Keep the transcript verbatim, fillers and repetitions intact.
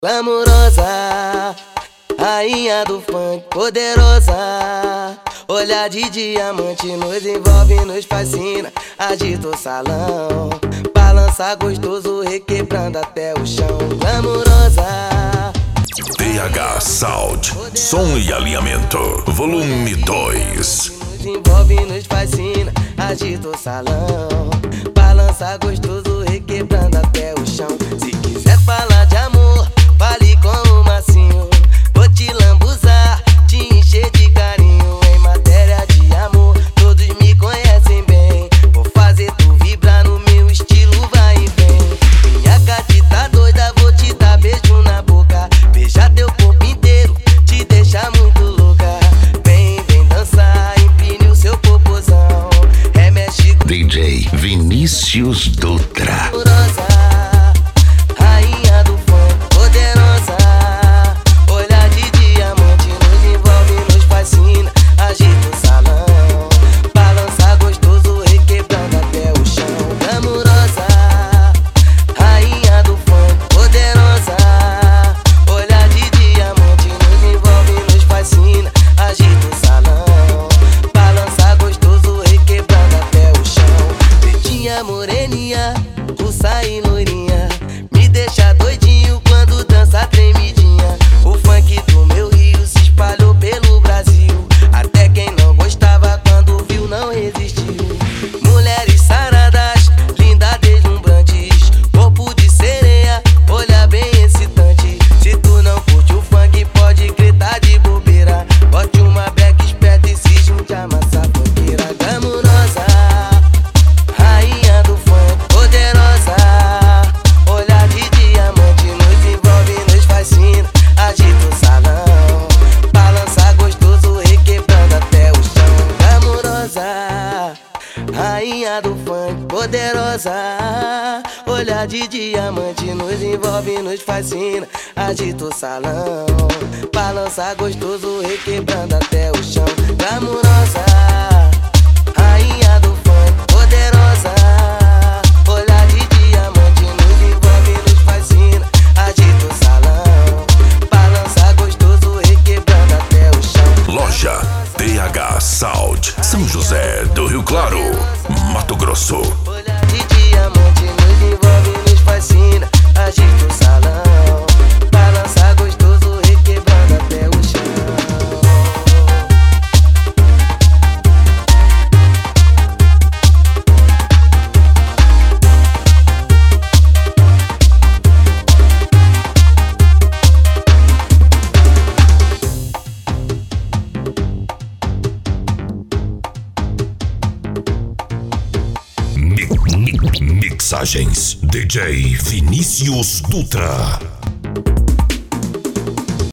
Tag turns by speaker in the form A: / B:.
A: Glamurosa, rainha do funk, poderosa. Olhar de diamante nos envolve, nos fascina. Agita o salão, balança gostoso, requebrando até o chão. Glamurosa,
B: T H Sound, som e alinhamento, volume dois.
A: nos envolve, nos fascina. Agita o salão, balança gostoso, requebrando até o chão. Se quiser falar de amor, fale com o macinho. Vou te lambuzar, te encher de carinho. Em matéria de amor, todos me conhecem bem. Vou fazer tu vibrar no meu estilo, vai e vem. Minha gatita doida, vou te dar beijo na boca. Beijar teu corpo inteiro, te deixar muito louca. Vem, vem dançar, empine o seu popozão. Remexe com
B: D J Vinícius Dutra.
A: Glamurosa, rainha do funk, poderosa. Olhar de diamante nos envolve, nos fascina. Agita o salão, balança gostoso, requebrando até o chão. Glamurosa, rainha do funk, poderosa. Olhar de diamante nos envolve, nos fascina. Agita o salão, balança gostoso, requebrando até o chão. Pretinha, moreninha, russa e loirinha, me deixa doidinho quando dança tremidinha. O funk do meu Rio se espalhou pelo Brasil. Até quem não gostava quando viu não resistiu. Mulheres saradas, lindas, deslumbrantes, corpo de sereia, olhar bem excitante. Se tu não curte o funk, pode gritar de bobeira. Bote uma black esperta e se junte a massa funkeira. Glamurosa, rainha do funk, poderosa. Olhar de diamante nos envolve, nos fascina. Agita o salão, balança gostoso, requebrando até o chão. Glamurosa, rainha do funk, poderosa. Olhar de diamante nos envolve, nos fascina. Agita o salão, balança gostoso, requebrando até o chão. Glamurosa, rainha do funk, poderosa. Olhar de diamante nos envolve, nos fascina. Agita o salão, balança gostoso, requebrando até o chão.
B: Loja T H Sound, São José do Rio Claro, Mato Grosso.
A: Olhar de diamante nos envolve, nos fascina. Agita o salão, balança gostoso, requebrando até o chão.
B: Mi- mi- Mixagens D J Vinícius Dutra.